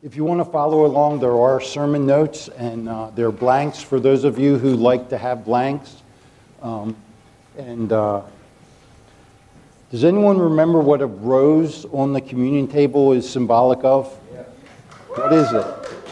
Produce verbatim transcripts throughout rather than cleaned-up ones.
If you want to follow along, there are sermon notes, and uh, there are blanks for those of you who like to have blanks. Um, and uh, does anyone remember what a rose on the communion table is symbolic of? Yeah. What is it?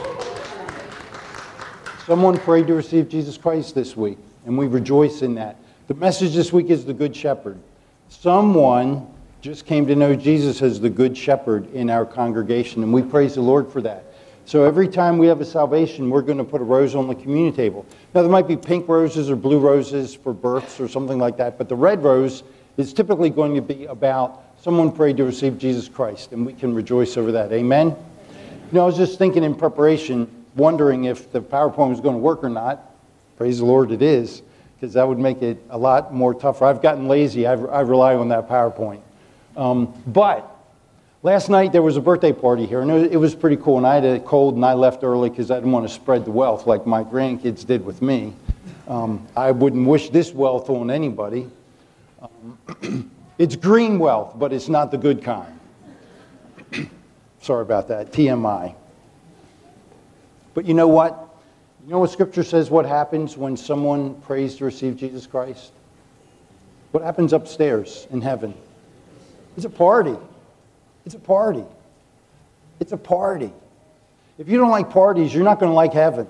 Someone prayed to receive Jesus Christ this week, and we rejoice in that. The message this week is the Good Shepherd. Someone just came to know Jesus as the Good Shepherd in our congregation, and we praise the Lord for that. So every time we have a salvation, we're going to put a rose on the communion table. Now, there might be pink roses or blue roses for births or something like that, but the red rose is typically going to be about someone prayed to receive Jesus Christ, and we can rejoice over that. Amen? You know, I was just thinking in preparation, wondering if the PowerPoint was going to work or not. Praise the Lord, it is, because that would make it a lot more tougher. I've gotten lazy. I've, I rely on that PowerPoint. Um, but last night there was a birthday party here, and it was, it was pretty cool. And I had a cold, and I left early because I didn't want to spread the wealth like my grandkids did with me. Um, I wouldn't wish this wealth on anybody. Um, it's green wealth, but it's not the good kind. Sorry about that, T M I. But you know what? You know what Scripture says what happens when someone prays to receive Jesus Christ? What happens upstairs in heaven? It's a party. It's a party. It's a party. If you don't like parties, you're not going to like heaven.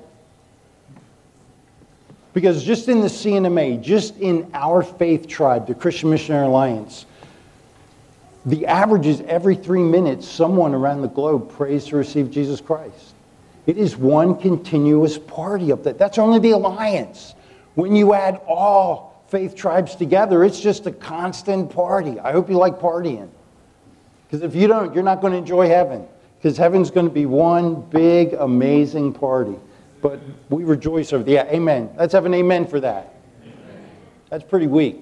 Because just in the C N M A, just in our faith tribe, the Christian Missionary Alliance, the average is every three minutes someone around the globe prays to receive Jesus Christ. It is one continuous party up there. That's only the Alliance. When you add all faith tribes together, it's just a constant party. I hope you like partying. Because if you don't, you're not going to enjoy heaven. Because heaven's going to be one big, amazing party. But we rejoice over the, yeah, amen. Let's have an amen for that. Amen. That's pretty weak.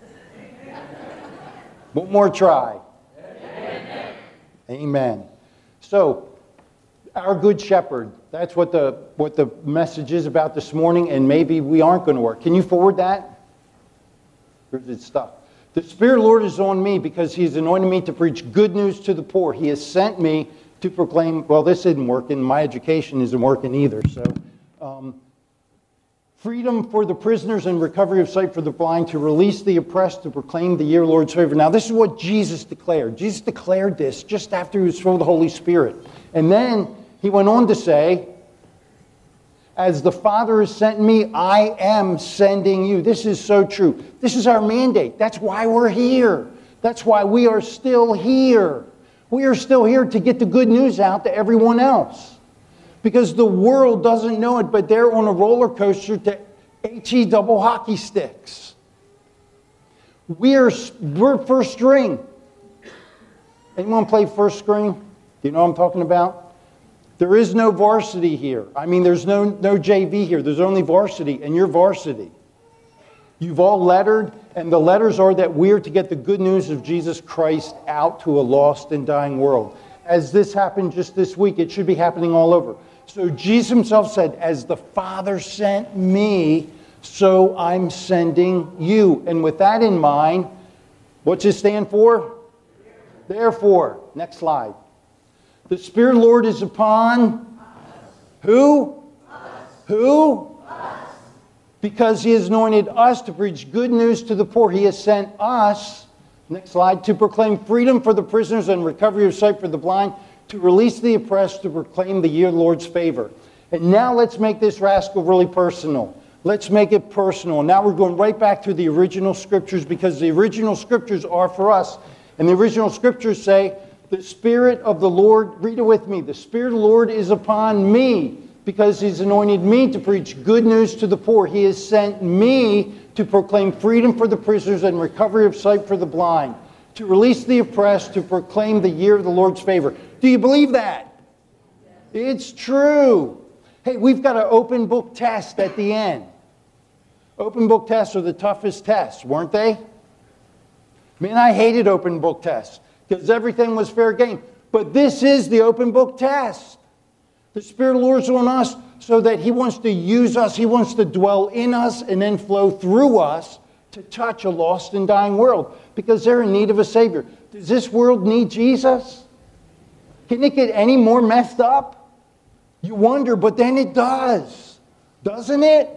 One more try. Amen. Amen. So, our Good Shepherd, that's what the, what the message is about this morning, and maybe we aren't going to work. Can you forward that? Or is it stuck? The Spirit of the Lord is on me because He has anointed me to preach good news to the poor. He has sent me to proclaim, well, this isn't working. My education isn't working either. So, um, freedom for the prisoners and recovery of sight for the blind, to release the oppressed, to proclaim the year of the Lord's favor. Now, this is what Jesus declared. Jesus declared this just after He was filled with the Holy Spirit. And then He went on to say, as the Father has sent me, I am sending you. This is so true. This is our mandate. That's why we're here. That's why we are still here. We are still here to get the good news out to everyone else. Because the world doesn't know it, but they're on a roller coaster to H E double hockey sticks. We're, we're first string. Anyone play first string? Do you know what I'm talking about? There is no varsity here. I mean, there's no, no J V here. There's only varsity, and you're varsity. You've all lettered, and the letters are that we're to get the good news of Jesus Christ out to a lost and dying world. As this happened just this week, it should be happening all over. So Jesus Himself said, as the Father sent me, so I'm sending you. And with that in mind, what's it stand for? Therefore. Next slide. The Spirit of the Lord is upon us. Who? Us. Who? Us. Because He has anointed us to preach good news to the poor. He has sent us, next slide, to proclaim freedom for the prisoners and recovery of sight for the blind, to release the oppressed, to proclaim the year of the Lord's favor. And now let's make this rascal really personal. Let's make it personal. Now we're going right back to the original Scriptures, because the original Scriptures are for us. And the original Scriptures say, the Spirit of the Lord, read it with me, the Spirit of the Lord is upon me because He's anointed me to preach good news to the poor. He has sent me to proclaim freedom for the prisoners and recovery of sight for the blind, to release the oppressed, to proclaim the year of the Lord's favor. Do you believe that? It's true. Hey, we've got an open book test at the end. Open book tests are the toughest tests, weren't they? Man, I hated open book tests, because everything was fair game. But this is the open book test. The Spirit of the Lord is on us so that He wants to use us. He wants to dwell in us and then flow through us to touch a lost and dying world, because they're in need of a Savior. Does this world need Jesus? Can it get any more messed up? You wonder, but then it does. Doesn't it?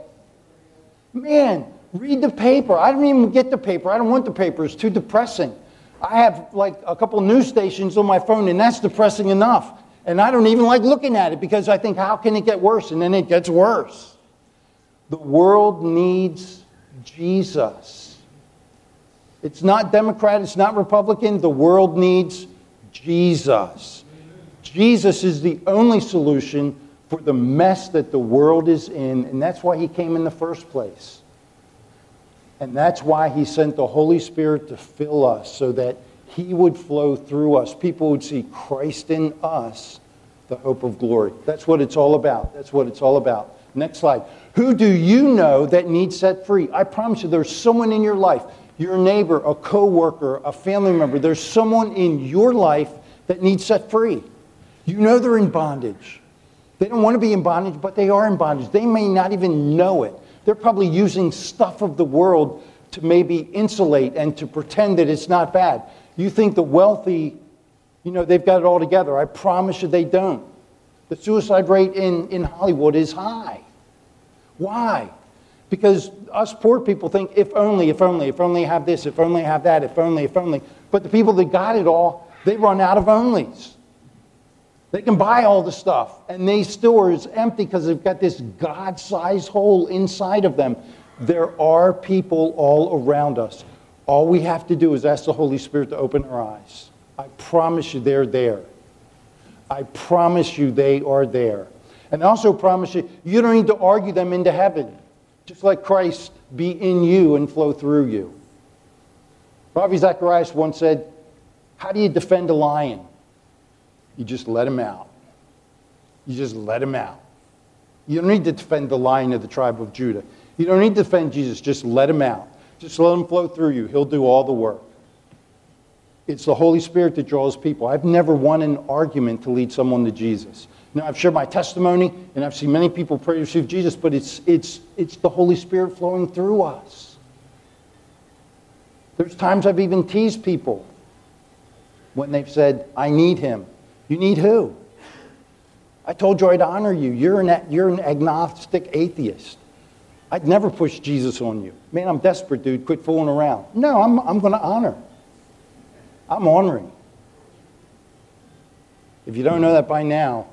Man, read the paper. I don't even get the paper. I don't want the paper. It's too depressing. I have like a couple news stations on my phone, and that's depressing enough. And I don't even like looking at it because I think, how can it get worse? And then it gets worse. The world needs Jesus. It's not Democrat, it's not Republican. The world needs Jesus. Jesus is the only solution for the mess that the world is in, and that's why he came in the first place. And that's why he sent the Holy Spirit to fill us, so that he would flow through us. People would see Christ in us, the hope of glory. That's what it's all about. That's what it's all about. Next slide. Who do you know that needs set free? I promise you, there's someone in your life, your neighbor, a co-worker, a family member. There's someone in your life that needs set free. You know they're in bondage. They don't want to be in bondage, but they are in bondage. They may not even know it. They're probably using stuff of the world to maybe insulate and to pretend that it's not bad. You think the wealthy, you know, they've got it all together. I promise you they don't. The suicide rate in, in Hollywood is high. Why? Because us poor people think, if only, if only, if only I have this, if only I have that, if only, if only. But the people that got it all, they run out of onlys. They can buy all the stuff, and they still are empty because they've got this God-sized hole inside of them. There are people all around us. All we have to do is ask the Holy Spirit to open our eyes. I promise you they're there. I promise you they are there. And I also promise you, you don't need to argue them into heaven. Just let Christ be in you and flow through you. Ravi Zacharias once said, how do you defend a lion? You just let him out. You just let him out. You don't need to defend the Lion of the tribe of Judah. You don't need to defend Jesus. Just let him out. Just let him flow through you. He'll do all the work. It's the Holy Spirit that draws people. I've never won an argument to lead someone to Jesus. Now, I've shared my testimony, and I've seen many people pray to receive Jesus, but it's, it's, it's the Holy Spirit flowing through us. There's times I've even teased people when they've said, I need him. You need who? I told you I'd honor you. You're an, you're an agnostic atheist. I'd never push Jesus on you. Man, I'm desperate, dude. Quit fooling around. No, I'm, I'm going to honor. I'm honoring. If you don't know that by now,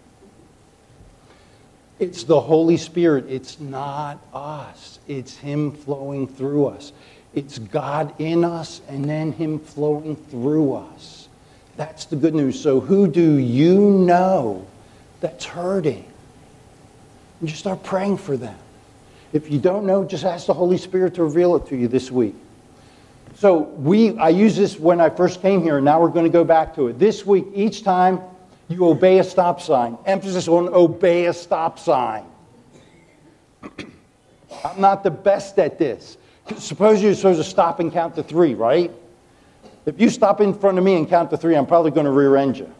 it's the Holy Spirit. It's not us. It's him flowing through us. It's God in us and then him flowing through us. That's the good news. So who do you know that's hurting? And just start praying for them. If you don't know, just ask the Holy Spirit to reveal it to you this week. So we, I used this when I first came here, and now we're going to go back to it. This week, each time you obey a stop sign. Emphasis on obey a stop sign. I'm not the best at this. Suppose you're supposed to stop and count to three, right? If you stop in front of me and count to three, I'm probably going to rear end you.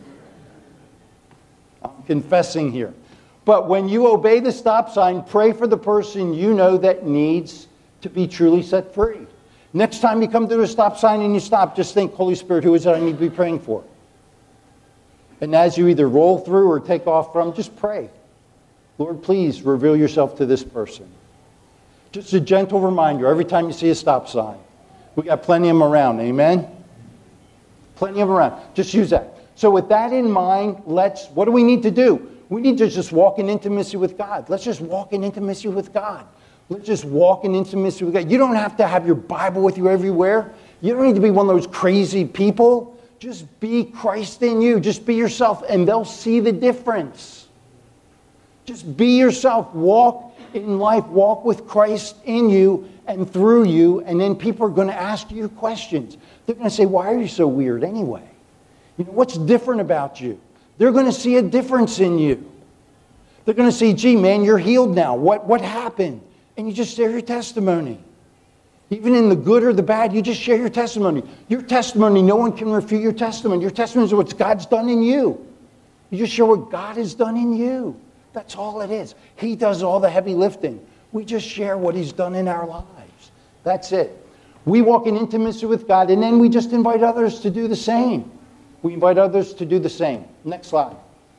I'm confessing here. But when you obey the stop sign, pray for the person you know that needs to be truly set free. Next time you come to a stop sign and you stop, just think, Holy Spirit, who is it I need to be praying for? And as you either roll through or take off from, just pray. Lord, please reveal yourself to this person. Just a gentle reminder every time you see a stop sign. We got plenty of them around, amen? Plenty of them around. Just use that. So with that in mind, let's, what do we need to do? We need to just walk in intimacy with God. Let's just walk in intimacy with God. Let's just walk in intimacy with God. You don't have to have your Bible with you everywhere. You don't need to be one of those crazy people. Just be Christ in you. Just be yourself, and they'll see the difference. Just be yourself. Walk in life. Walk with Christ in you and through you, and then people are going to ask you questions. They're going to say, why are you so weird anyway? You know, what's different about you? They're going to see a difference in you. They're going to say, gee, man, you're healed now. What, what happened? And you just share your testimony. Even in the good or the bad, you just share your testimony. Your testimony, no one can refute your testimony. Your testimony is what God's done in you. You just share what God has done in you. That's all it is. He does all the heavy lifting. We just share what he's done in our lives. That's it. We walk in intimacy with God, and then we just invite others to do the same. We invite others to do the same. Next slide.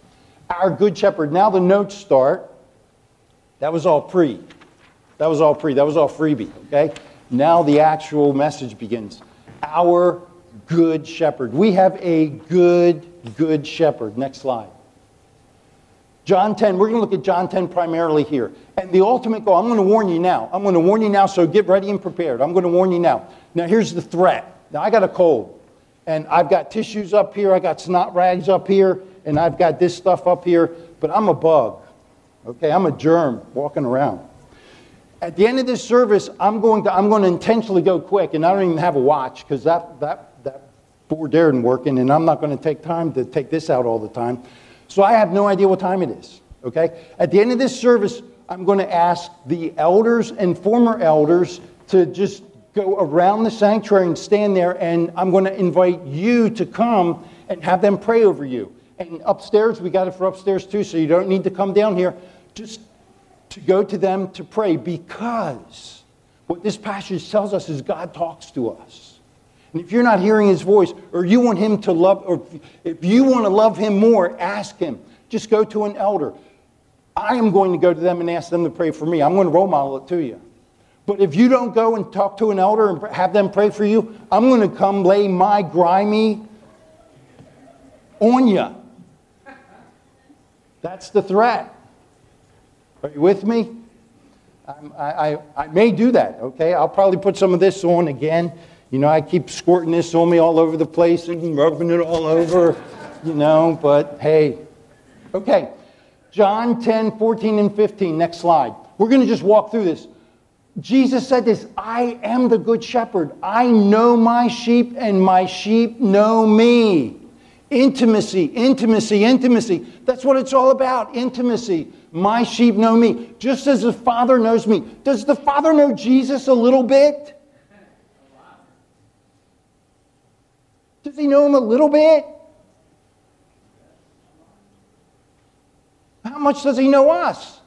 our good shepherd. Now the notes start. That was all pre. That was all pre. That was all freebie, okay? Now the actual message begins. Our good shepherd. We have a good, good shepherd. Next slide. John ten. We're going to look at John ten primarily here. And the ultimate goal, I'm going to warn you now. I'm going to warn you now, so get ready and prepared. I'm going to warn you now. Now here's the threat. Now I got a cold. And I've got tissues up here. I got snot rags up here. And I've got this stuff up here. But I'm a bug. Okay, I'm a germ walking around. At the end of this service, I'm going to I'm going to intentionally go quick, and I don't even have a watch because that that that board there isn't working, and I'm not going to take time to take this out all the time. So I have no idea what time it is. Okay? At the end of this service, I'm going to ask the elders and former elders to just go around the sanctuary and stand there, and I'm going to invite you to come and have them pray over you. And upstairs, we got it for upstairs too, so you don't need to come down here. Just to go to them to pray, because what this passage tells us is God talks to us. And if you're not hearing his voice, or you want him to love, or if you want to love him more, ask him. Just go to an elder. I am going to go to them and ask them to pray for me. I'm going to role model it to you. But if you don't go and talk to an elder and have them pray for you, I'm going to come lay my grimy on you. That's the threat. Are you with me? I'm, I, I, I may do that, okay? I'll probably put some of this on again. You know, I keep squirting this on me all over the place and rubbing it all over, you know, but hey. Okay, John ten, fourteen, and fifteen. Next slide. We're going to just walk through this. Jesus said this, I am the good shepherd. I know my sheep and my sheep know me. Intimacy, intimacy, intimacy. That's what it's all about, intimacy. My sheep know me, just as the Father knows me. Does the Father know Jesus a little bit? Does he know him a little bit? How much does he know us?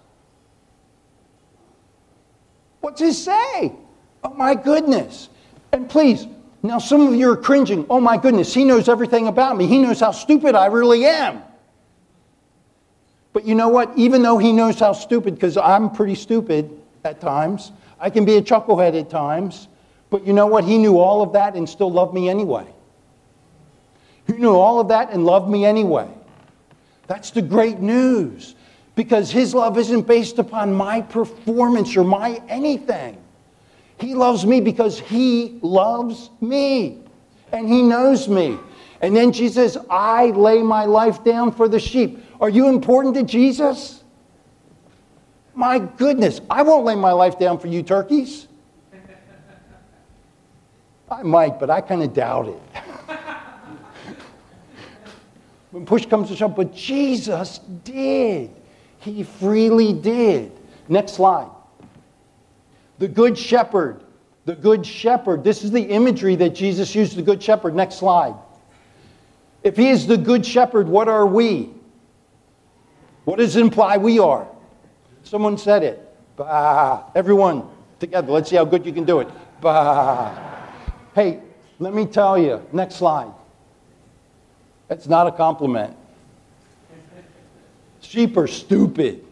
What's he say? Oh my goodness. And please, now some of you are cringing. Oh my goodness, he knows everything about me. He knows how stupid I really am. But you know what? Even though he knows how stupid, because I'm pretty stupid at times, I can be a chucklehead at times, but you know what? He knew all of that and still loved me anyway. He knew all of that and loved me anyway. That's the great news, because his love isn't based upon my performance or my anything. He loves me because he loves me, and he knows me. And then Jesus says, I lay my life down for the sheep. Are you important to Jesus? My goodness, I won't lay my life down for you turkeys. I might, but I kind of doubt it. When push comes to shove, but Jesus did. He freely did. Next slide. The Good Shepherd. The Good Shepherd. This is the imagery that Jesus used, the Good Shepherd. Next slide. If he is the Good Shepherd, what are we? What does it imply we are? Someone said it. Bah. Everyone together. Let's see how good you can do it. Bah. Hey, let me tell you. Next slide. That's not a compliment. Sheep are stupid.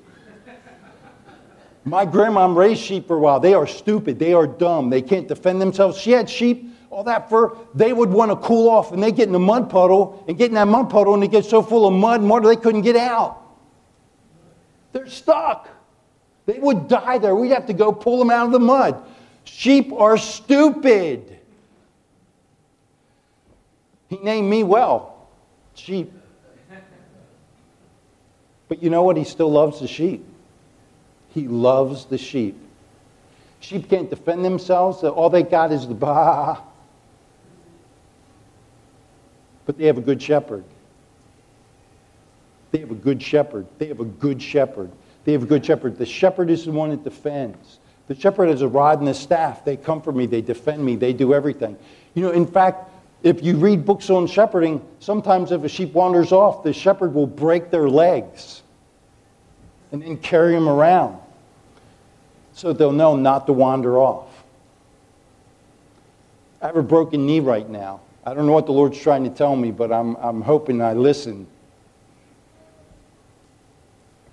My grandma raised sheep for a while. They are stupid. They are dumb. They can't defend themselves. She had sheep, all that fur. They would want to cool off, and they get in a mud puddle, and get in that mud puddle, and they get so full of mud and water they couldn't get out. They're stuck. They would die there. We'd have to go pull them out of the mud. Sheep are stupid. He named me well, sheep. But you know what? He still loves the sheep. He loves the sheep. Sheep can't defend themselves. All they got is the bah. But they have a good shepherd. They have a good shepherd. They have a good shepherd. They have a good shepherd. The shepherd is the one that defends. The shepherd has a rod and a staff. They comfort me. They defend me. They do everything. You know, in fact, if you read books on shepherding, sometimes if a sheep wanders off, the shepherd will break their legs and then carry them around so they'll know not to wander off. I have a broken knee right now. I don't know what the Lord's trying to tell me, but I'm, I'm hoping I listen.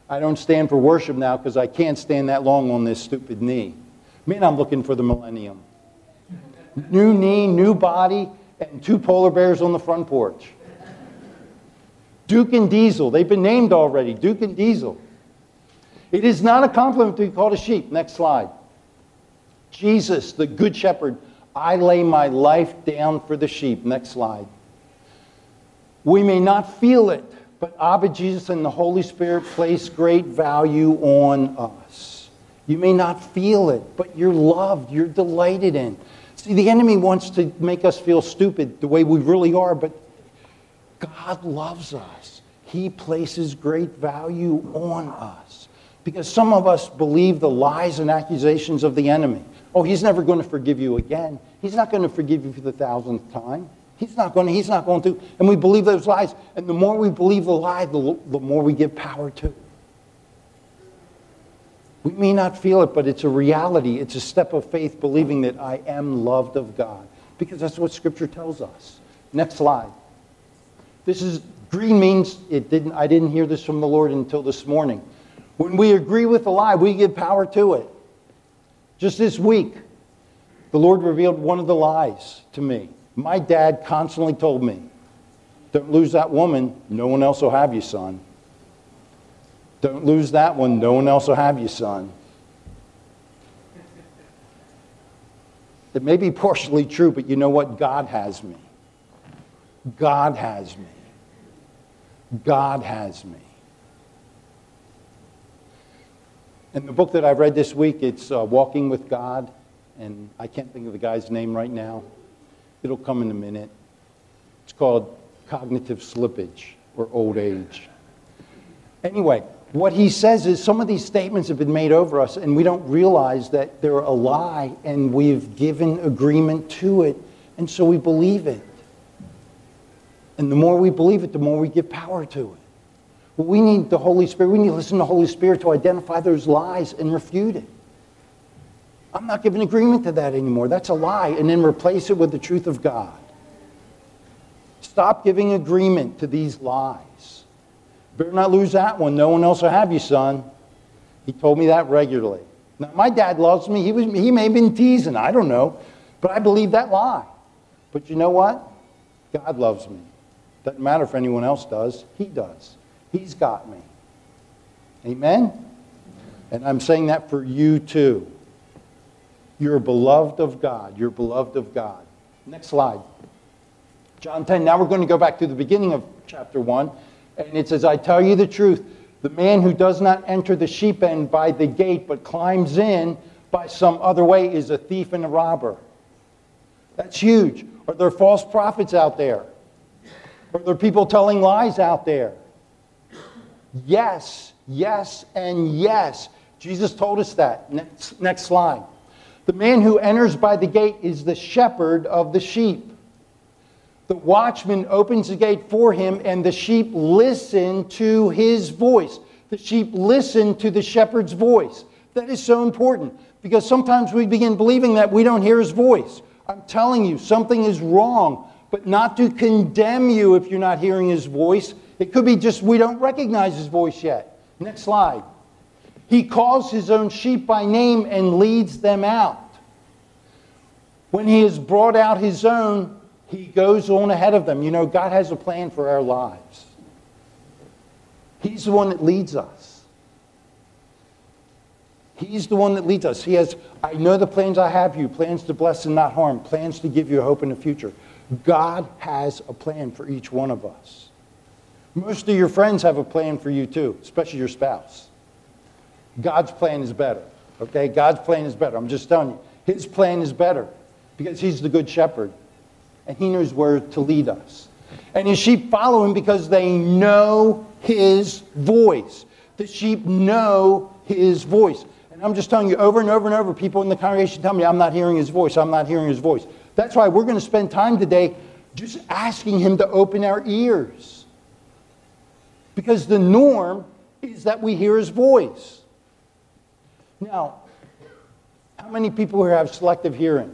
I don't stand for worship now because I can't stand that long on this stupid knee. Man, I'm looking for the millennium. New knee, new body, and two polar bears on the front porch. Duke and Diesel. They've been named already. Duke and Diesel. It is not a compliment to be called a sheep. Next slide. Jesus, the good shepherd. I lay my life down for the sheep. Next slide. We may not feel it, but Abba, Jesus, and the Holy Spirit place great value on us. You may not feel it, but you're loved. You're delighted in. See, the enemy wants to make us feel stupid the way we really are, but God loves us. He places great value on us. Because some of us believe the lies and accusations of the enemy. Oh, he's never going to forgive you again. He's not going to forgive you for the thousandth time. He's not going to. He's not going to. And we believe those lies. And the more we believe the lie, the, the more we give power to it. We may not feel it, but it's a reality. It's a step of faith, believing that I am loved of God. Because that's what Scripture tells us. Next slide. This is, green means, it didn't. I didn't hear this from the Lord until this morning. When we agree with the lie, we give power to it. Just this week, the Lord revealed one of the lies to me. My dad constantly told me, don't lose that woman, no one else will have you, son. Don't lose that one, no one else will have you, son. It may be partially true, but you know what? God has me. God has me. God has me. And the book that I've read this week, it's uh, Walking with God, and I can't think of the guy's name right now. It'll come in a minute. It's called Cognitive Slippage, or Old Age. Anyway, what he says is some of these statements have been made over us, and we don't realize that they're a lie, and we've given agreement to it, and so we believe it. And the more we believe it, the more we give power to it. Well, we need the Holy Spirit. We need to listen to the Holy Spirit to identify those lies and refute it. I'm not giving agreement to that anymore. That's a lie. And then replace it with the truth of God. Stop giving agreement to these lies. Better not lose that one. No one else will have you, son. He told me that regularly. Now, my dad loves me. He was, he may have been teasing. I don't know. But I believe that lie. But you know what? God loves me. Doesn't matter if anyone else does. He does. He's got me. Amen? And I'm saying that for you too. You're beloved of God. You're beloved of God. Next slide. John ten. Now we're going to go back to the beginning of chapter one. And it says, I tell you the truth. The man who does not enter the sheep pen by the gate, but climbs in by some other way, is a thief and a robber. That's huge. Are there false prophets out there? Are there people telling lies out there? Yes, yes, and yes. Jesus told us that. Next, next slide. The man who enters by the gate is the shepherd of the sheep. The watchman opens the gate for him, and the sheep listen to his voice. The sheep listen to the shepherd's voice. That is so important, because sometimes we begin believing that we don't hear his voice. I'm telling you, something is wrong, but not to condemn you if you're not hearing his voice. It could be just we don't recognize his voice yet. Next slide. He calls his own sheep by name and leads them out. When he has brought out his own, he goes on ahead of them. You know, God has a plan for our lives. He's the one that leads us. He's the one that leads us. He has, I know the plans I have for you, plans to bless and not harm, plans to give you a hope in the future. God has a plan for each one of us. Most of your friends have a plan for you too, especially your spouse. God's plan is better, okay? God's plan is better. I'm just telling you. His plan is better because he's the good shepherd, and he knows where to lead us. And his sheep follow him because they know his voice. The sheep know his voice. And I'm just telling you, over and over and over, people in the congregation tell me, I'm not hearing his voice, I'm not hearing his voice. That's why we're going to spend time today just asking him to open our ears. Because the norm is that we hear his voice. Now, how many people here have selective hearing?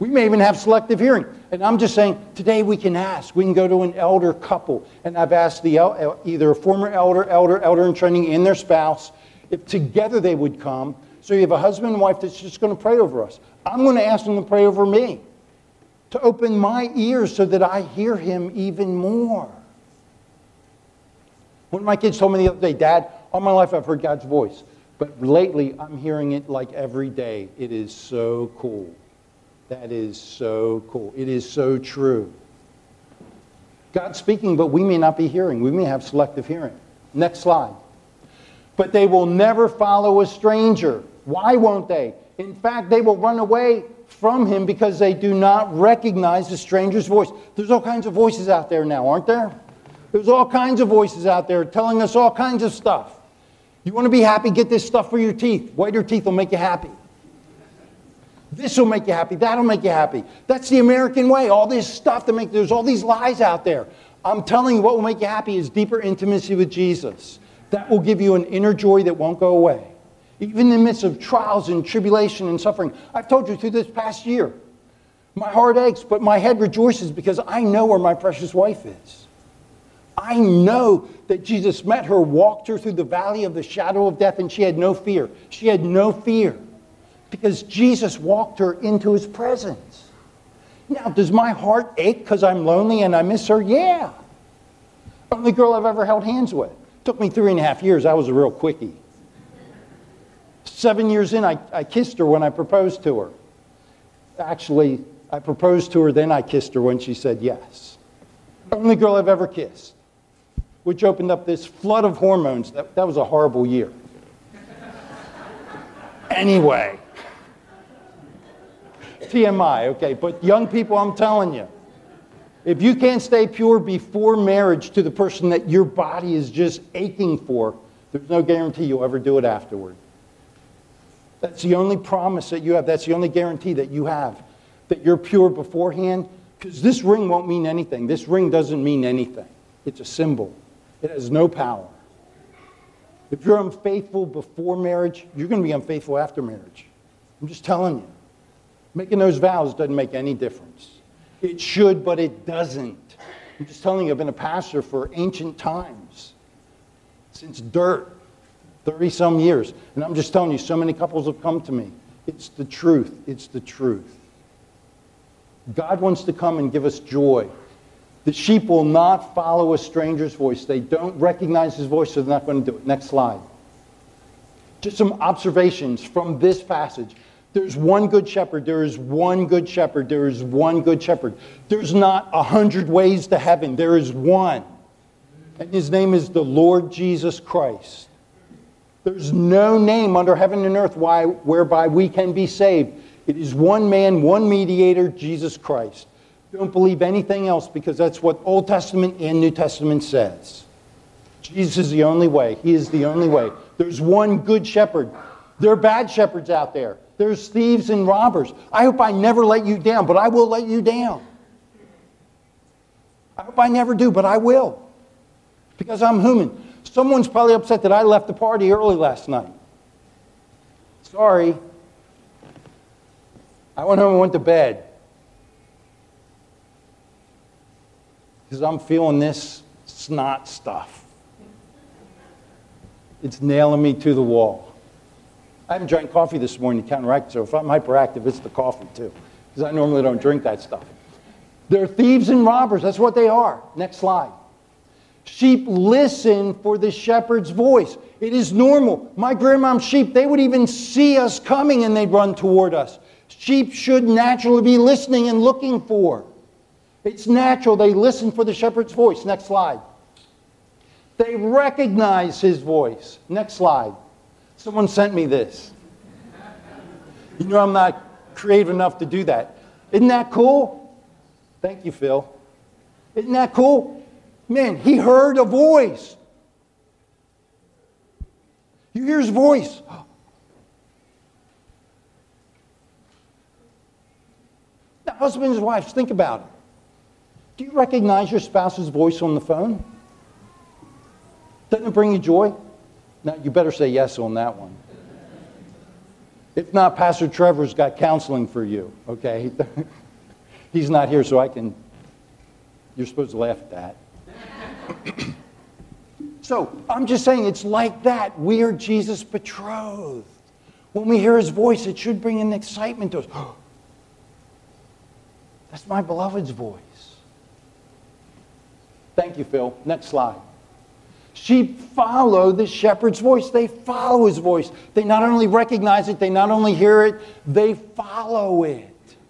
We may even have selective hearing. And I'm just saying, today we can ask. We can go to an elder couple. And I've asked the el- either a former elder, elder, elder in training, and their spouse, if together they would come. So you have a husband and wife that's just going to pray over us. I'm going to ask them to pray over me, to open my ears so that I hear him even more. One of my kids told me the other day, Dad, all my life I've heard God's voice. But lately I'm hearing it like every day. It is so cool. That is so cool. It is so true. God's speaking, but we may not be hearing. We may have selective hearing. Next slide. But they will never follow a stranger. Why won't they? In fact, they will run away from him because they do not recognize the stranger's voice. There's all kinds of voices out there now, aren't there? There's all kinds of voices out there telling us all kinds of stuff. You want to be happy? Get this stuff for your teeth. Whiter teeth will make you happy. This will make you happy. That'll make you happy. That's the American way. All this stuff that make, there's all these lies out there. I'm telling you, what will make you happy is deeper intimacy with Jesus. That will give you an inner joy that won't go away. Even in the midst of trials and tribulation and suffering. I've told you through this past year, my heart aches, but my head rejoices because I know where my precious wife is. I know that Jesus met her, walked her through the valley of the shadow of death, and she had no fear. She had no fear. Because Jesus walked her into his presence. Now, does my heart ache because I'm lonely and I miss her? Yeah. Only girl I've ever held hands with. Took me three and a half years. I was a real quickie. Seven years in, I, I kissed her when I proposed to her. Actually, I proposed to her, then I kissed her when she said yes. Only girl I've ever kissed. Which opened up this flood of hormones. That, that was a horrible year. Anyway. T M I, okay, but young people, I'm telling you, if you can't stay pure before marriage to the person that your body is just aching for, there's no guarantee you'll ever do it afterward. That's the only promise that you have. That's the only guarantee that you have, that you're pure beforehand, because this ring won't mean anything. This ring doesn't mean anything. It's a symbol. It has no power. If you're unfaithful before marriage, you're going to be unfaithful after marriage. I'm just telling you. Making those vows doesn't make any difference. It should, but it doesn't. I'm just telling you, I've been a pastor for ancient times. Since dirt, thirty-some years. And I'm just telling you, so many couples have come to me. It's the truth. It's the truth. God wants to come and give us joy. The sheep will not follow a stranger's voice. They don't recognize his voice, so they're not going to do it. Next slide. Just some observations from this passage. There's one good shepherd. There is one good shepherd. There is one good shepherd. There's not a hundred ways to heaven. There is one. And his name is the Lord Jesus Christ. There's no name under heaven and earth why, whereby we can be saved. It is one man, one mediator, Jesus Christ. Don't believe anything else because that's what Old Testament and New Testament says. Jesus is the only way. He is the only way. There's one good shepherd. There are bad shepherds out there. There's thieves and robbers. I hope I never let you down, but I will let you down. I hope I never do, but I will. Because I'm human. Someone's probably upset that I left the party early last night. Sorry. I went home and went to bed. Because I'm feeling this snot stuff. It's nailing me to the wall. I haven't drank coffee this morning to counteract, so if I'm hyperactive, it's the coffee too. Because I normally don't drink that stuff. They're thieves and robbers. That's what they are. Next slide. Sheep listen for the shepherd's voice. It is normal. My grandmom's sheep, they would even see us coming and they'd run toward us. Sheep should naturally be listening and looking for. It's natural. They listen for the shepherd's voice. Next slide. They recognize his voice. Next slide. Someone sent me this. You know I'm not creative enough to do that. Isn't that cool? Thank you, Phil. Isn't that cool? Man, he heard a voice. You hear his voice. Now, husbands and wives, think about it. Do you recognize your spouse's voice on the phone? Doesn't it bring you joy? Now, you better say yes on that one. If not, Pastor Trevor's got counseling for you, okay? He's not here, so I can, you're supposed to laugh at that. So, I'm just saying, it's like that. We are Jesus' betrothed. When we hear his voice, it should bring an excitement to us. That's my beloved's voice. Thank you, Phil. Next slide. Sheep follow the shepherd's voice. They follow his voice. They not only recognize it, they not only hear it, they follow it.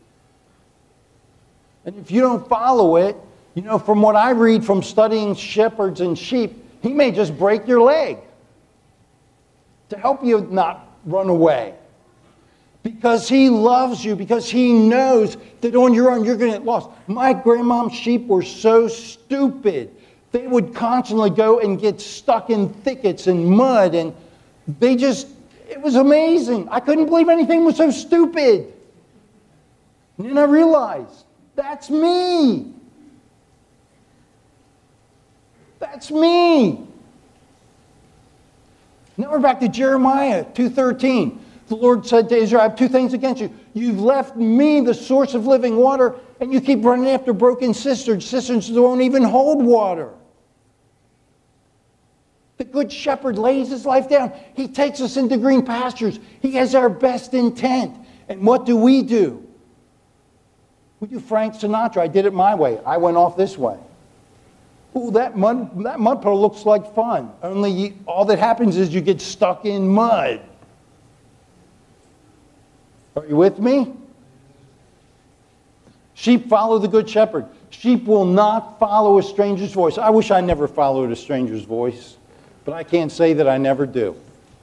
And if you don't follow it, you know, from what I read from studying shepherds and sheep, he may just break your leg to help you not run away. Because he loves you, because he knows that on your own you're going to get lost. My grandmom's sheep were so stupid. They would constantly go and get stuck in thickets and mud, and they just, it was amazing. I couldn't believe anything was so stupid. And then I realized, that's me. That's me. Now we're back to Jeremiah two thirteen. The Lord said to Israel, I have two things against you. You've left me, the source of living water, and you keep running after broken cisterns. Cisterns that won't even hold water. The good shepherd lays his life down. He takes us into green pastures. He has our best intent. And what do we do? We do Frank Sinatra. I did it my way. I went off this way. Ooh, that mud, that mud puddle looks like fun. Only you, all that happens is you get stuck in mud. Are you with me? Sheep follow the good shepherd. Sheep will not follow a stranger's voice. I wish I never followed a stranger's voice, but I can't say that I never do.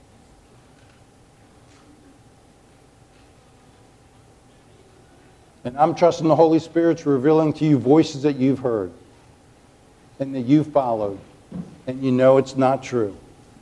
And I'm trusting the Holy Spirit's revealing to you voices that you've heard and that you've followed, and you know it's not true.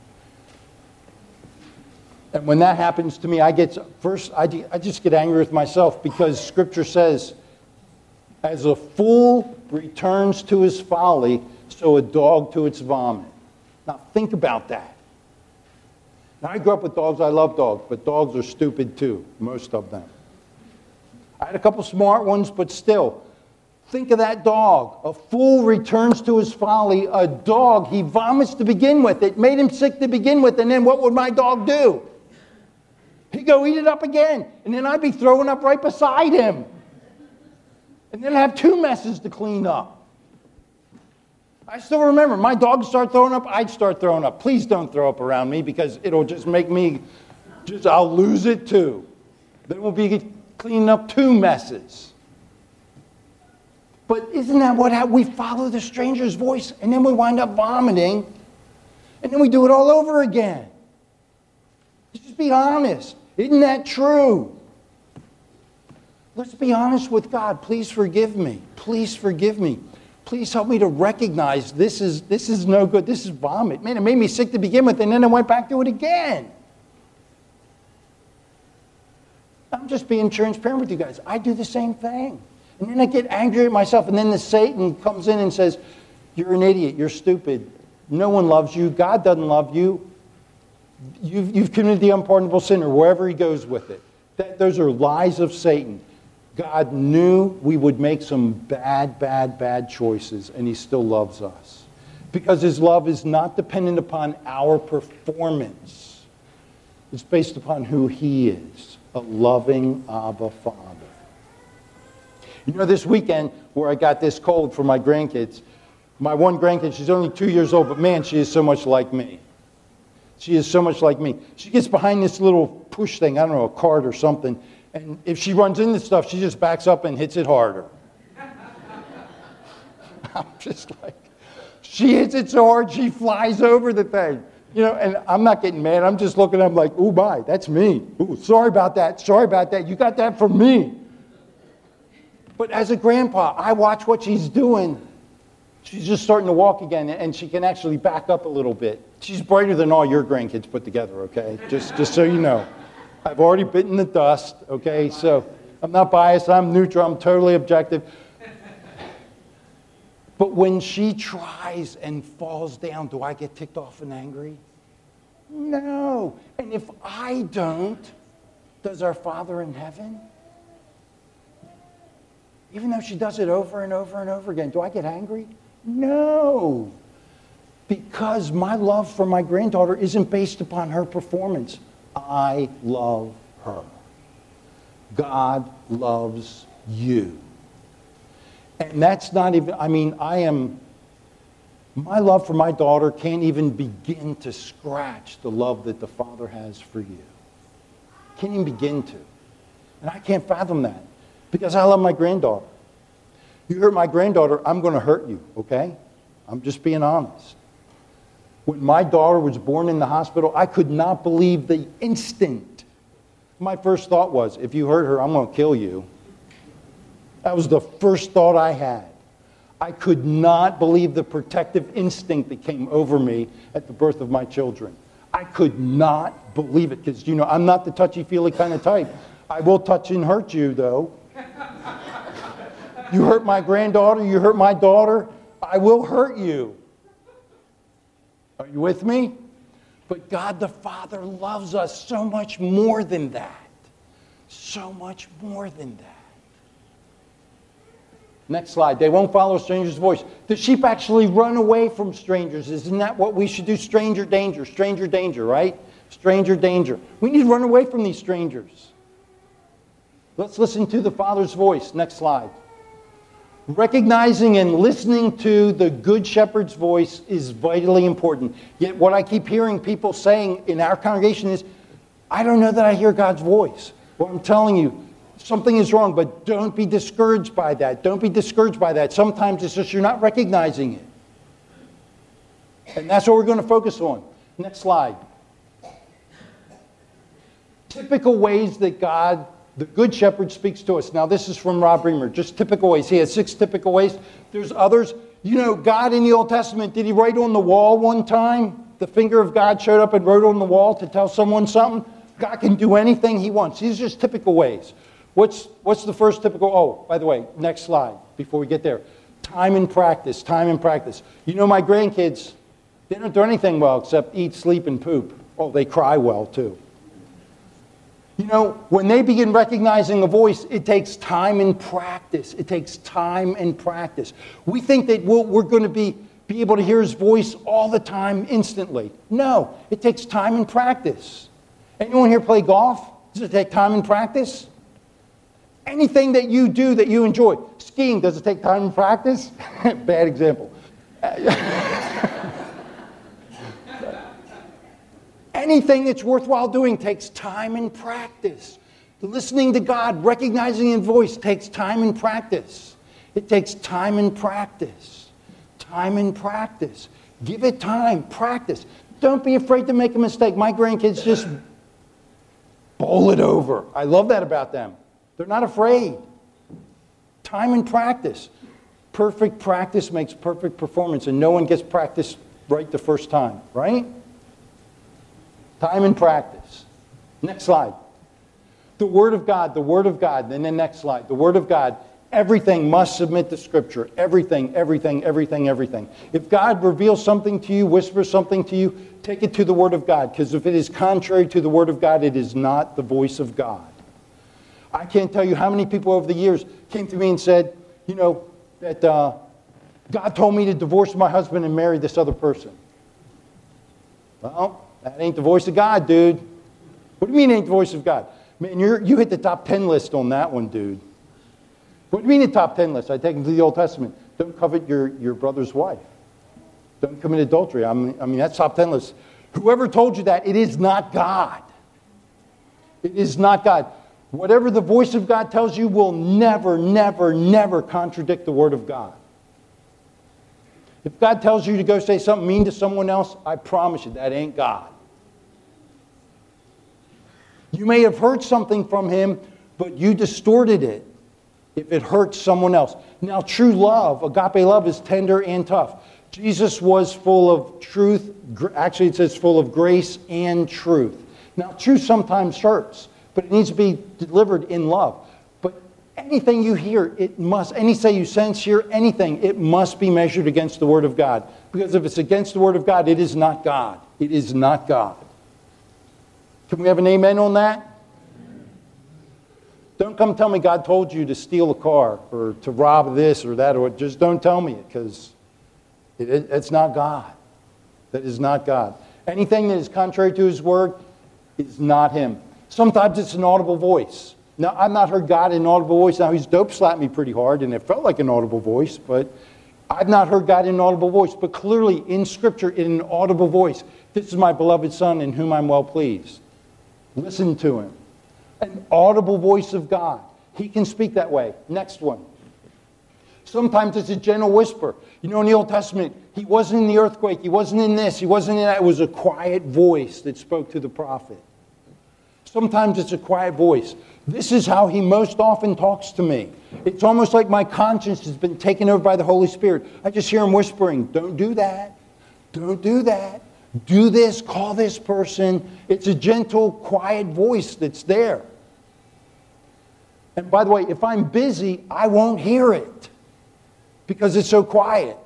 And when that happens to me, I get, first, I, I just get angry with myself, because Scripture says, as a fool returns to his folly, so a dog to its vomit. Now think about that. Now I grew up with dogs, I love dogs, but dogs are stupid too, most of them. I had a couple smart ones, but still, think of that dog. A fool returns to his folly. A dog, he vomits to begin with. It made him sick to begin with, and then what would my dog do? He'd go eat it up again, and then I'd be throwing up right beside him. And then I'd have two messes to clean up. I still remember, my dog would start throwing up, I'd start throwing up. Please don't throw up around me, because it'll just make me, just I'll lose it too. Then we'll be cleaning up two messes. But isn't that what happened? We follow the stranger's voice, and then we wind up vomiting, and then we do it all over again. Just be honest. Isn't that true? Let's be honest with God. Please forgive me. Please forgive me. Please help me to recognize this is, this is no good. This is vomit. Man, it made me sick to begin with, and then I went back to it again. I'm just being transparent with you guys. I do the same thing. And then I get angry at myself, and then the Satan comes in and says, you're an idiot. You're stupid. No one loves you. God doesn't love you. You've, you've committed the unpardonable sin, or wherever he goes with it. That, those are lies of Satan. God knew we would make some bad, bad, bad choices, and he still loves us. Because his love is not dependent upon our performance. It's based upon who he is, a loving Abba Father. You know, this weekend where I got this cold for my grandkids, my one grandkid, she's only two years old, but man, she is so much like me. She is so much like me. She gets behind this little push thing, I don't know, a cart or something, and if she runs into stuff, she just backs up and hits it harder. I'm just like, she hits it so hard, she flies over the thing. You know, and I'm not getting mad. I'm just looking, I'm like, ooh, my, that's me. Ooh, sorry about that. Sorry about that. You got that from me. But as a grandpa, I watch what she's doing. She's just starting to walk again, and she can actually back up a little bit. She's brighter than all your grandkids put together, okay? Just, just so you know. I've already bitten the dust, okay? So I'm not biased. I'm neutral. I'm totally objective. But when she tries and falls down, do I get ticked off and angry? No. And if I don't, does our Father in heaven. Even though she does it over and over and over again. Do I get angry? No. Because my love for my granddaughter isn't based upon her performance. I love her. God loves you. And that's not even, I mean, I am, my love for my daughter can't even begin to scratch the love that the Father has for you. Can't even begin to. And I can't fathom that because I love my granddaughter. You hurt my granddaughter, I'm going to hurt you, okay? I'm just being honest. When my daughter was born in the hospital, I could not believe the instant. My first thought was, if you hurt her, I'm going to kill you. That was the first thought I had. I could not believe the protective instinct that came over me at the birth of my children. I could not believe it because, you know, I'm not the touchy-feely kind of type. I will touch and hurt you, though. You hurt my granddaughter, you hurt my daughter, I will hurt you. Are you with me? But God the Father loves us so much more than that. So much more than that. Next slide. They won't follow a stranger's voice. The sheep actually run away from strangers. Isn't that what we should do? Stranger danger, stranger danger, right? Stranger danger. We need to run away from these strangers. Let's listen to the Father's voice. Next slide. Recognizing and listening to the Good Shepherd's voice is vitally important. Yet what I keep hearing people saying in our congregation is, I don't know that I hear God's voice. Well, I'm telling you, something is wrong, but don't be discouraged by that. Don't be discouraged by that. Sometimes it's just you're not recognizing it. And that's what we're going to focus on. Next slide. Typical ways that God, the Good Shepherd, speaks to us. Now, this is from Rob Reamer. Just typical ways. He has six typical ways. There's others. You know, God in the Old Testament, did he write on the wall one time? The finger of God showed up and wrote on the wall to tell someone something? God can do anything he wants. These are just typical ways. What's, what's the first typical? Oh, by the way, next slide before we get there. Time and practice, time and practice. You know, my grandkids, they don't do anything well except eat, sleep, and poop. Oh, they cry well, too. You know, when they begin recognizing a voice, it takes time and practice. It takes time and practice. We think that we'll, we're going to be, be able to hear his voice all the time instantly. No, it takes time and practice. Anyone here play golf? Does it take time and practice? Anything that you do that you enjoy. Skiing, does it take time and practice? Bad example. Anything that's worthwhile doing takes time and practice. Listening to God, recognizing his voice takes time and practice. It takes time and practice. Time and practice. Give it time. Practice. Don't be afraid to make a mistake. My grandkids just bowl it over. I love that about them. They're not afraid. Time and practice. Perfect practice makes perfect performance, and no one gets practice right the first time, right? Time and practice. Next slide. The Word of God, the Word of God. Then the next slide. The Word of God. Everything must submit to Scripture. Everything, everything, everything, everything. If God reveals something to you, whispers something to you, take it to the Word of God. Because if it is contrary to the Word of God, it is not the voice of God. I can't tell you how many people over the years came to me and said, you know, that uh, God told me to divorce my husband and marry this other person. Well, that ain't the voice of God, dude. What do you mean it ain't the voice of God? Man, you're, you hit the top ten list on that one, dude. What do you mean the top ten list? I take them to the Old Testament. Don't covet your, your brother's wife. Don't commit adultery. I mean, I mean, that's top ten list. Whoever told you that, it is not God. It is not God. Whatever the voice of God tells you will never, never, never contradict the Word of God. If God tells you to go say something mean to someone else, I promise you that ain't God. You may have heard something from him, but you distorted it if it hurts someone else. Now, true love, agape love, is tender and tough. Jesus was full of truth. Actually, it says full of grace and truth. Now, truth sometimes hurts, but it needs to be delivered in love. But anything you hear, it must, any say you sense, hear, anything, it must be measured against the Word of God. Because if it's against the Word of God, it is not God. It is not God. Can we have an amen on that? Don't come tell me God told you to steal a car or to rob this or that, or just don't tell me it, because it, it, it's not God. That is not God. Anything that is contrary to his word is not him. Sometimes it's an audible voice. Now, I've not heard God in an audible voice. Now, he's dope slapped me pretty hard, and it felt like an audible voice, but I've not heard God in an audible voice. But clearly, in Scripture, in an audible voice, this is my beloved Son in whom I'm well pleased. Listen to him. An audible voice of God. He can speak that way. Next one. Sometimes it's a gentle whisper. You know, in the Old Testament, he wasn't in the earthquake. He wasn't in this. He wasn't in that. It was a quiet voice that spoke to the prophet. Sometimes it's a quiet voice. This is how he most often talks to me. It's almost like my conscience has been taken over by the Holy Spirit. I just hear him whispering, don't do that. Don't do that. Do this. Call this person. It's a gentle, quiet voice that's there. And by the way, if I'm busy, I won't hear it because it's so quiet.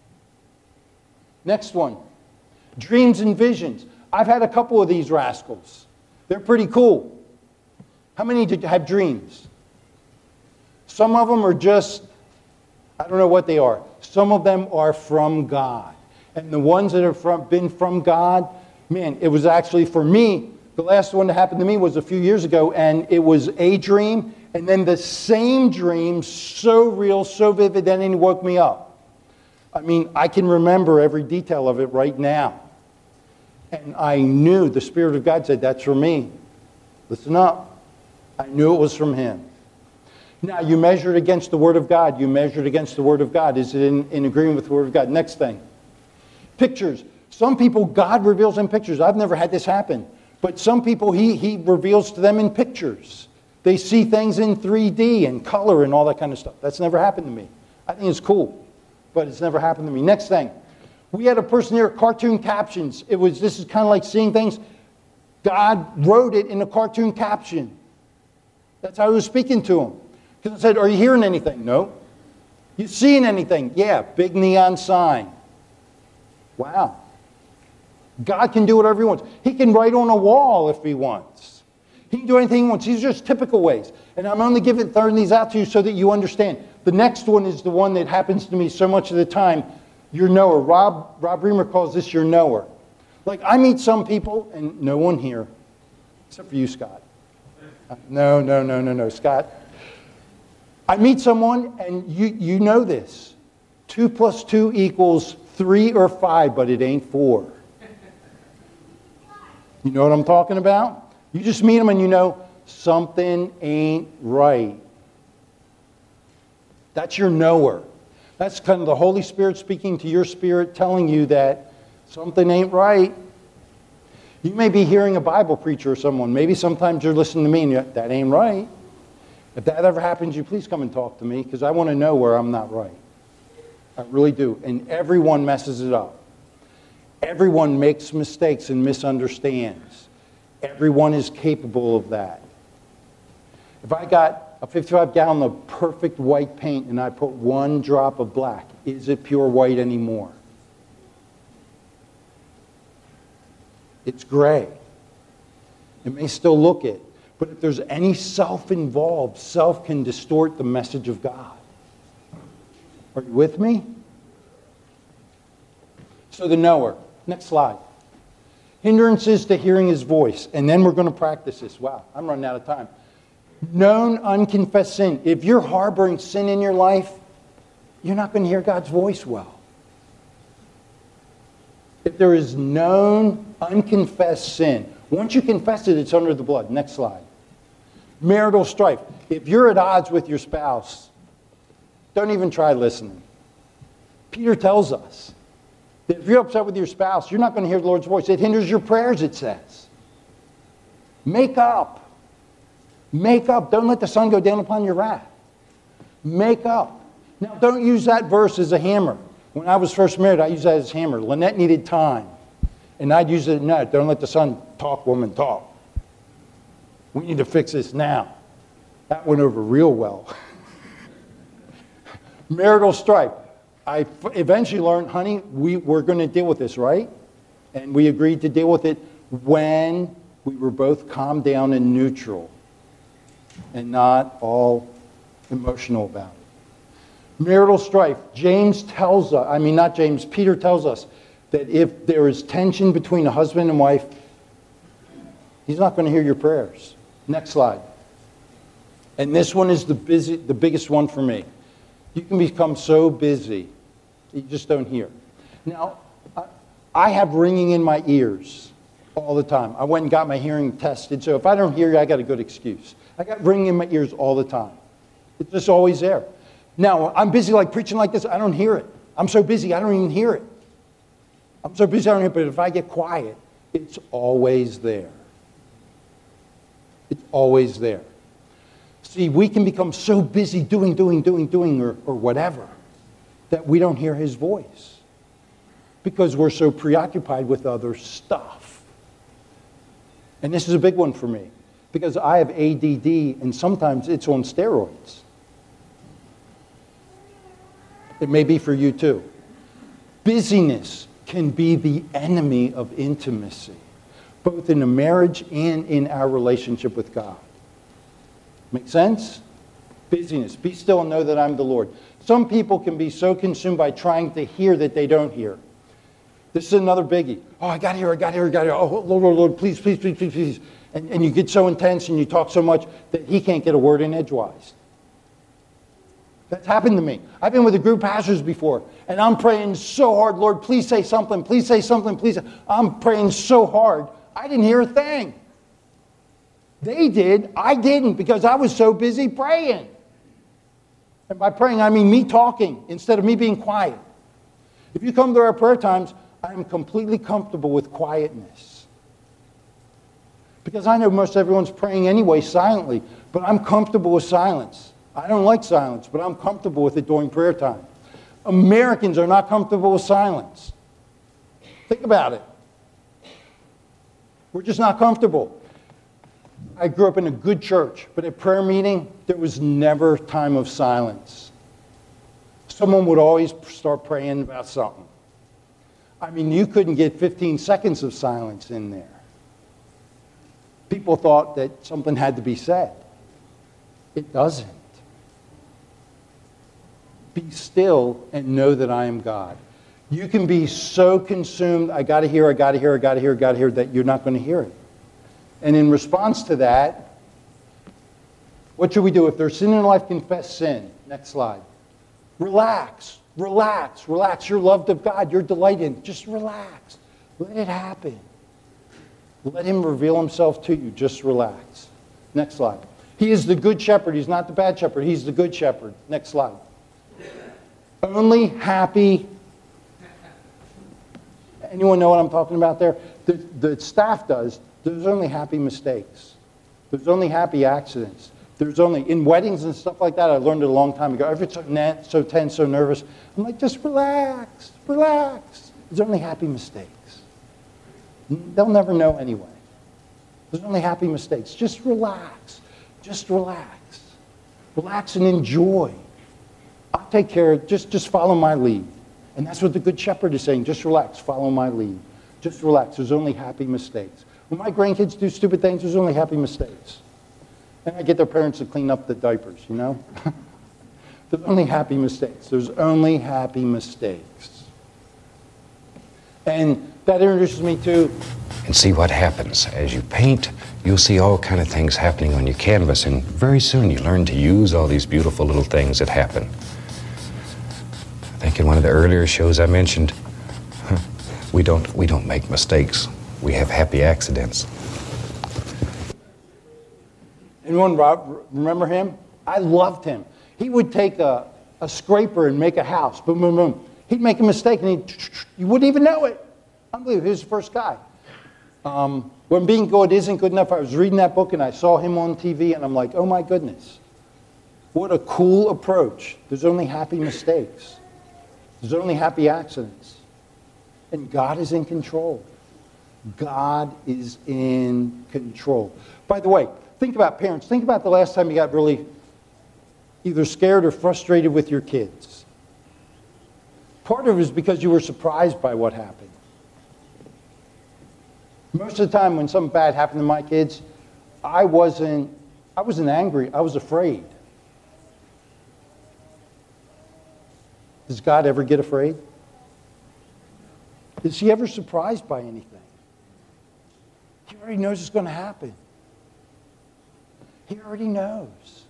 Next one. Dreams and visions. I've had a couple of these rascals. They're pretty cool. How many did have dreams? Some of them are just, I don't know what they are. Some of them are from God. And the ones that have from, been from God, man, it was actually for me, the last one that happened to me was a few years ago, and it was a dream, and then the same dream, so real, so vivid, then it woke me up. I mean, I can remember every detail of it right now. And I knew the Spirit of God said, that's for me. Listen up. I knew it was from him. Now, you measure it against the Word of God. You measure it against the Word of God. Is it in, in agreement with the Word of God? Next thing. Pictures. Some people, God reveals in pictures. I've never had this happen. But some people, he, he reveals to them in pictures. They see things in three D and color and all that kind of stuff. That's never happened to me. I think it's cool. But it's never happened to me. Next thing. We had a person here, cartoon captions. It was, this is kind of like seeing things. God wrote it in a cartoon caption. That's how he was speaking to him. Because I said, are you hearing anything? No. You seeing anything? Yeah, big neon sign. Wow. God can do whatever he wants. He can write on a wall if he wants. He can do anything he wants. These are just typical ways. And I'm only giving throwing these out to you so that you understand. The next one is the one that happens to me so much of the time. Your knower. Rob, Rob Reamer calls this your knower. Like, I meet some people, and no one here, except for you, Scott. No, no, no, no, no, Scott. I meet someone, and you, you know this. Two plus two equals three or five, but it ain't four. You know what I'm talking about? You just meet them, and you know something ain't right. That's your knower. That's kind of the Holy Spirit speaking to your spirit, telling you that something ain't right. You may be hearing a Bible preacher or someone. Maybe sometimes you're listening to me and you're, that ain't right. If that ever happens, you please come and talk to me because I want to know where I'm not right. I really do. And everyone messes it up. Everyone makes mistakes and misunderstands. Everyone is capable of that. If I got a fifty-five gallon of perfect white paint and I put one drop of black, is it pure white anymore? It's gray. It may still look it. But if there's any self involved, self can distort the message of God. Are you with me? So the knower. Next slide. Hindrances to hearing his voice. And then we're going to practice this. Wow, I'm running out of time. Known unconfessed sin. If you're harboring sin in your life, you're not going to hear God's voice well. If there is known unconfessed sin, once you confess it, it's under the blood. Next slide. Marital strife. If you're at odds with your spouse, don't even try listening. Peter tells us that if you're upset with your spouse, you're not going to hear the Lord's voice. It hinders your prayers, it says. Make up. Make up. Don't let the sun go down upon your wrath. Make up. Now, don't use that verse as a hammer. When I was first married, I used that as a hammer. Lynette needed time. And I'd use it, no, don't let the sun talk, woman, talk. We need to fix this now. That went over real well. Marital strife. I f- eventually learned, honey, we, we're going to deal with this, right? And we agreed to deal with it when we were both calmed down and neutral. and not all emotional about it. Marital strife. James tells us, I mean not James, Peter tells us that if there is tension between a husband and wife, he's not going to hear your prayers. Next slide. And this one is the busy, the biggest one for me. You can become so busy, you just don't hear. Now, I have ringing in my ears all the time. I went and got my hearing tested, so if I don't hear you, I got a good excuse. I got ringing in my ears all the time. It's just always there. Now, I'm busy like preaching like this, I don't hear it. I'm so busy, I don't even hear it. I'm so busy, I don't hear it, but if I get quiet, it's always there. It's always there. See, we can become so busy doing, doing, doing, doing, or, or whatever, that we don't hear his voice because we're so preoccupied with other stuff. And this is a big one for me because I have A D D and sometimes it's on steroids. It may be for you too. Busyness can be the enemy of intimacy, both in a marriage and in our relationship with God. Make sense? Busyness. Be still and know that I'm the Lord. Some people can be so consumed by trying to hear that they don't hear. This is another biggie. Oh, I got to hear, I got to hear, I got to hear. Oh, Lord, Lord, Lord, please, please, please, please, please. And, and you get so intense and you talk so much that he can't get a word in edgewise. That's happened to me. I've been with a group of pastors before, and I'm praying so hard, Lord, please say something, please say something, please. I'm praying so hard, I didn't hear a thing. They did, I didn't, because I was so busy praying. And by praying, I mean me talking instead of me being quiet. If you come to our prayer times, I'm completely comfortable with quietness. Because I know most everyone's praying anyway silently, but I'm comfortable with silence. I don't like silence, but I'm comfortable with it during prayer time. Americans are not comfortable with silence. Think about it. We're just not comfortable. I grew up in a good church, but at prayer meeting, there was never time of silence. Someone would always start praying about something. I mean, you couldn't get fifteen seconds of silence in there. People thought that something had to be said. It doesn't. Be still and know that I am God. You can be so consumed, I got to hear, I got to hear, I got to hear, I got to hear, that you're not going to hear it. And in response to that, what should we do? If there's sin in life, confess sin. Next slide. Relax, relax, relax. You're loved of God. You're delighted. Just relax. Let it happen. Let him reveal himself to you. Just relax. Next slide. He is the good shepherd. He's not the bad shepherd. He's the good shepherd. Next slide. Only happy. Anyone know what I'm talking about there? The, the staff does. There's only happy mistakes. There's only happy accidents. There's only, in weddings and stuff like that, I learned it a long time ago. Every so, so tense, so nervous. I'm like, just relax, relax. There's only happy mistakes. They'll never know anyway. There's only happy mistakes. Just relax. Just relax. Relax and enjoy. I'll take care of it. Just, just follow my lead. And that's what the Good Shepherd is saying. Just relax. Follow my lead. Just relax. There's only happy mistakes. When my grandkids do stupid things, there's only happy mistakes. And I get their parents to clean up the diapers, you know? There's only happy mistakes. There's only happy mistakes. And that introduces me to... And see what happens. As you paint, you'll see all kind of things happening on your canvas, and very soon you learn to use all these beautiful little things that happen. I think in one of the earlier shows I mentioned, we don't, we don't make mistakes. We have happy accidents. Anyone remember him? I loved him. He would take a, a scraper and make a house. Boom, boom, boom. He'd make a mistake and he'd, you wouldn't even know it. Unbelievable. He was the first guy. Um, when being good isn't good enough, I was reading that book and I saw him on T V and I'm like, oh my goodness. What a cool approach. There's only happy mistakes. There's only happy accidents. And God is in control. God is in control. By the way, think about parents. Think about the last time you got really either scared or frustrated with your kids. Part of it is because you were surprised by what happened. Most of the time when something bad happened to my kids, I wasn't I wasn't angry. I was afraid. Does God ever get afraid? Is he ever surprised by anything? He already knows it's going to happen. He already knows.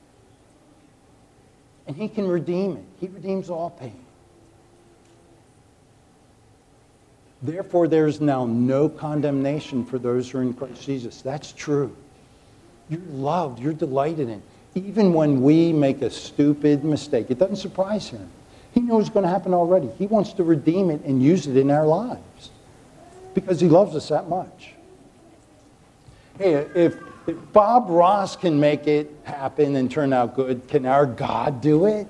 And he can redeem it. He redeems all pain. Therefore, there is now no condemnation for those who are in Christ Jesus. That's true. You're loved. You're delighted in. Even when we make a stupid mistake, it doesn't surprise him. He knows it's going to happen already. He wants to redeem it and use it in our lives because he loves us that much. Hey, if, if Bob Ross can make it happen and turn out good, can our God do it?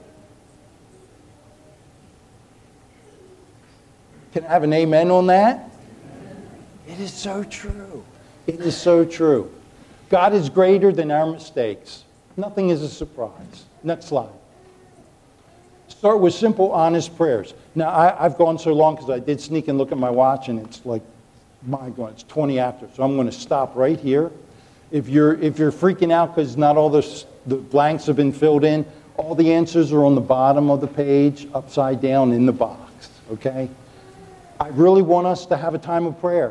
Can I have an amen on that? It is so true. It is so true. God is greater than our mistakes. Nothing is a surprise. Next slide. Start with simple, honest prayers. Now, I, I've gone so long because I did sneak and look at my watch, and it's like, my God, it's twenty after. So I'm going to stop right here. If you're if you're freaking out because not all the, the blanks have been filled in, all the answers are on the bottom of the page, upside down in the box, okay? I really want us to have a time of prayer.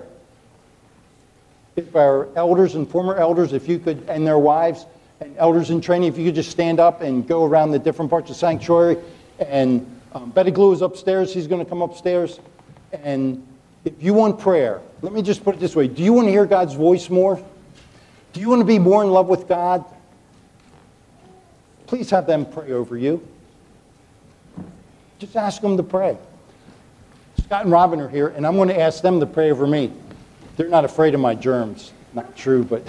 If our elders and former elders, if you could, and their wives, and elders in training, if you could just stand up and go around the different parts of the sanctuary. And um, Betty Glue is upstairs. He's going to come upstairs. And if you want prayer, let me just put it this way. Do you want to hear God's voice more? Do you want to be more in love with God? Please have them pray over you. Just ask them to pray. Scott and Robin are here, and I'm going to ask them to pray over me. They're not afraid of my germs. Not true, but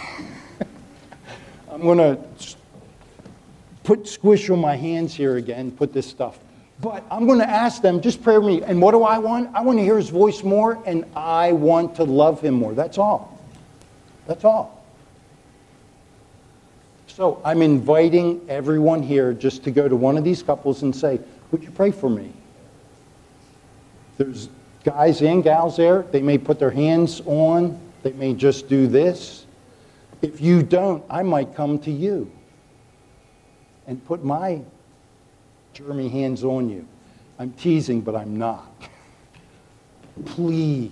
I'm going to put squish on my hands here again, put this stuff. But I'm going to ask them, just pray with me. And what do I want? I want to hear his voice more, and I want to love him more. That's all. That's all. So I'm inviting everyone here just to go to one of these couples and say, would you pray for me? There's guys and gals there. They may put their hands on. They may just do this. If you don't, I might come to you and put my germy hands on you. I'm teasing, but I'm not. Please.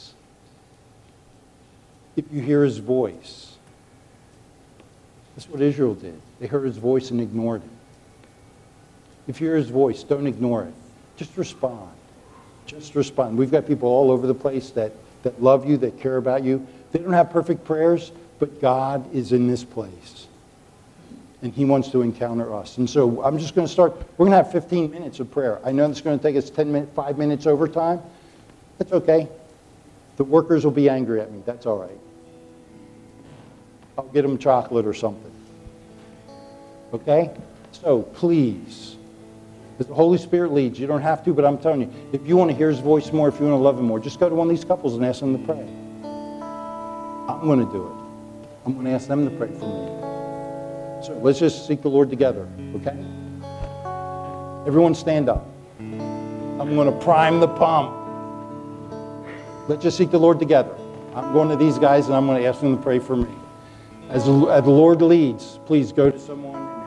If you hear his voice. That's what Israel did. They heard his voice and ignored it. If you hear his voice, don't ignore it. Just respond. Just respond. We've got people all over the place that, that love you, that care about you. They don't have perfect prayers, but God is in this place. And he wants to encounter us. And so I'm just going to start. We're going to have fifteen minutes of prayer. I know it's going to take us ten minutes, five minutes overtime. That's okay. The workers will be angry at me. That's all right. I'll get them chocolate or something. Okay? So please, as the Holy Spirit leads, you don't have to, but I'm telling you, if you want to hear his voice more, if you want to love him more, just go to one of these couples and ask them to pray. I'm going to do it. I'm going to ask them to pray for me. So let's just seek the Lord together, okay? Everyone stand up. I'm going to prime the pump. Let's just seek the Lord together. I'm going to these guys and I'm going to ask them to pray for me. As the, as the Lord leads, please go to someone